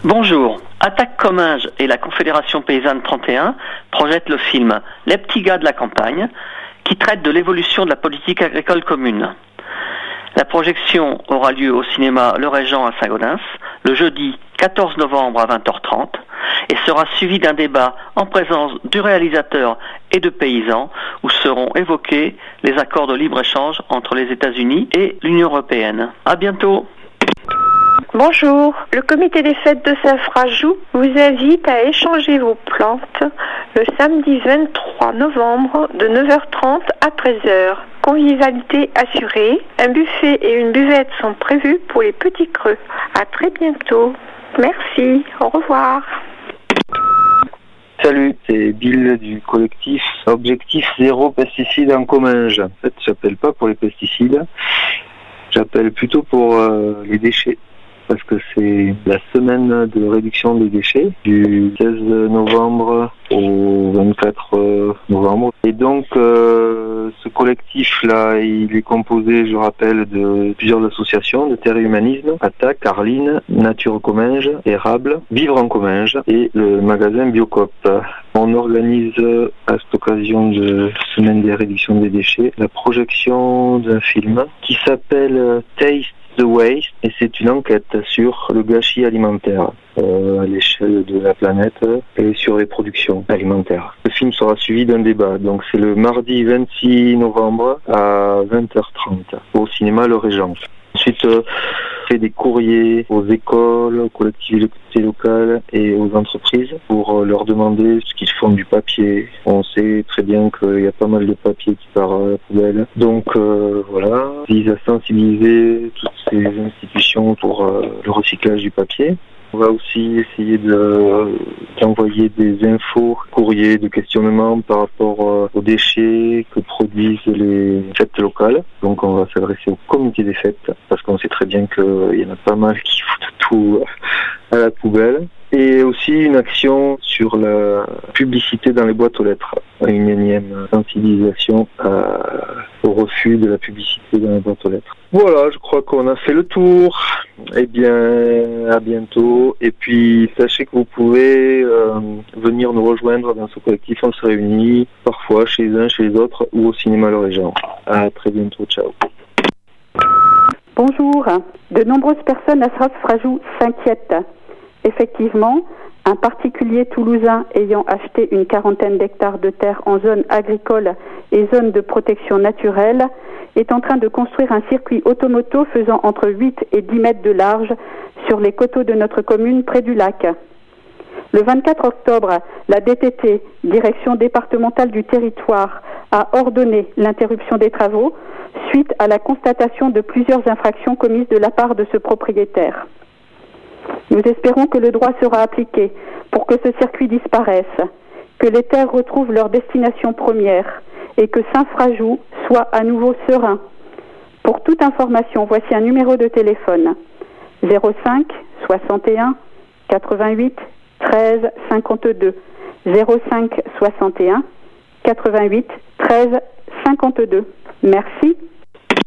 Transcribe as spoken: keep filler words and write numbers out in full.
Bonjour. Attaque Comminges et la Confédération Paysanne trente et un projettent le film Les petits gars de la campagne, qui traite de l'évolution de la politique agricole commune. La projection aura lieu au cinéma Le Régent à Saint-Gaudens le jeudi quatorze novembre à vingt heures trente et sera suivie d'un débat en présence du réalisateur et de paysans où seront évoqués les accords de libre-échange entre les États-Unis et l'Union européenne. À bientôt. Bonjour, le comité des fêtes de Saint-Frajou vous invite à échanger vos plantes le samedi vingt-trois novembre de neuf heures trente à treize heures. Convivialité assurée, un buffet et une buvette sont prévus pour les petits creux. À très bientôt. Merci, au revoir. Salut, c'est Bill du collectif Objectif Zéro Pesticides en Comminges. En fait, j'appelle pas pour les pesticides, j'appelle plutôt pour euh, les déchets. Parce que c'est la semaine de réduction des déchets du seize novembre au vingt-quatre novembre. Et donc euh, ce collectif-là, il est composé, je rappelle, de plusieurs associations, de Terre et Humanisme, Attaque, Carline, Nature Comminges, Érable, Vivre en Comminges et le magasin Biocop. On organise à cette occasion de semaine des réductions des déchets la projection d'un film qui s'appelle Taste The Waste, et c'est une enquête sur le gâchis alimentaire euh, à l'échelle de la planète et sur les productions alimentaires. Le film sera suivi d'un débat, donc c'est le mardi vingt-six novembre à vingt heures trente au cinéma Le Régent. Ensuite, euh, fait des courriers aux écoles, aux collectivités locales et aux entreprises pour euh, leur demander ce qu'ils font du papier. On sait très bien qu'il y a pas mal de papier qui part à la poubelle. Donc euh, voilà, ils vise à sensibiliser toutes ces institutions pour euh, le recyclage du papier. On va aussi essayer de, d'envoyer des infos, courriers de questionnement par rapport euh, aux déchets que produisent les fêtes locales. Donc on va s'adresser au comité des fêtes parce qu'on sait très bien qu'il y en a pas mal qui foutent tout à la poubelle. Et aussi une action sur la publicité dans les boîtes aux lettres, une énième sensibilisation à, au refus de la publicité dans les boîtes aux lettres. Voilà, je crois qu'on a fait le tour. Eh bien, à bientôt. Et puis, sachez que vous pouvez euh, venir nous rejoindre dans ce collectif. On se réunit parfois chez les uns, chez les autres ou au cinéma Le Régent. À très bientôt. Ciao. Bonjour. De nombreuses personnes à Saint-Frajou s'inquiètent. Effectivement, un particulier toulousain ayant acheté une quarantaine d'hectares de terre en zone agricole et zone de protection naturelle est en train de construire un circuit automoto faisant entre huit et dix mètres de large sur les coteaux de notre commune près du lac. Le vingt-quatre octobre, la D T T, Direction départementale du territoire, a ordonné l'interruption des travaux suite à la constatation de plusieurs infractions commises de la part de ce propriétaire. Nous espérons que le droit sera appliqué pour que ce circuit disparaisse, que les terres retrouvent leur destination première et que Saint-Frajou soit à nouveau serein. Pour toute information, voici un numéro de téléphone zéro cinq soixante et un quatre-vingt-huit treize cinquante-deux zéro cinq soixante et un quatre-vingt-huit treize cinquante-deux. Merci.